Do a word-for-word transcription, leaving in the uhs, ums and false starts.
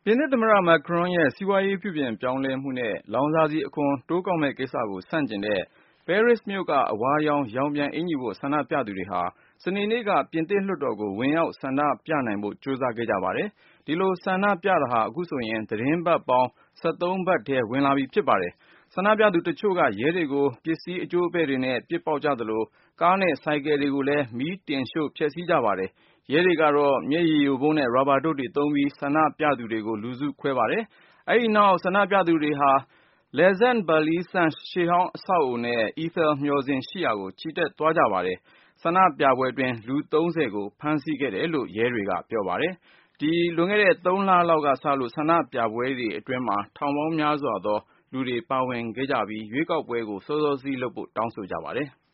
ပြင်သစ်သမ္မတ Macron ရဲ့ စီးပွားရေးပြုပြင်ပြောင်းလဲမှုနဲ့ လောင်စာဆီအခွန်တိုးကောက်မယ့်ကိစ္စကိုဆန့်ကျင်တဲ့ ပဲရစ်မြို့က အဝါရောင် ရောင်ပြန်အင်္ကျီဝတ် ဆန္ဒပြသူတွေဟာ စနေနေ့က ပြင်သစ်လွှတ်တော်ကို ဝင်ရောက်ဆန္ဒပြနိုင်ဖို့ ကြိုးစားခဲ့ကြပါတယ်။ ဒီလိုဆန္ဒပြတာဟာ အခုဆိုရင် သီတင်းပတ်ပေါင်း ၁၃ ပတ်ထဲ ဝင်လာပြီဖြစ်ပါတယ်။ ဆန္ဒပြသူတချို့က ရဲတွေကို ပစ္စည်းအကျိုးအပဲ့တွေနဲ့ ပစ်ပေါက်ကြသလို ကားနဲ့ဆိုင်ကယ်တွေကိုလည်း မီးတင်ရှို့ဖျက်ဆီးကြပါတယ်။ ရဲတွေကတော့ မျက်ရည်ယိုဗုံးနဲ့ ရာဘာတို့တွေသုံးပြီး ဆန္ဒပြသူတွေကို လူစုခွဲပါတယ်။ အဲဒီနောက် ဆန္ဒပြသူတွေဟာ Les Invalides ရှေးဟောင်းအဆောက်အဦနဲ့ အီဖယ်မျှော်စင်ရှိရာကို ချီတက်သွားကြပါတယ်။ ဆန္ဒပြပွဲအတွင်း လူ သုံးဆယ်ကို ဖမ်းဆီးခဲ့တယ်လို့ ရဲတွေက ပြောပါတယ်။ လွန်ခဲ့တဲ့ သုံးလလောက်ကစလို့ ဆန္ဒပြပွဲတွေအတွင်း ထောင်ပေါင်းများစွာသောလူတွေ ပါဝင်ခဲ့ကြပြီး ရွေးကောက်ပွဲကို စောစောစီးစီးလုပ်ဖို့ တောင်းဆိုကြပါတယ်။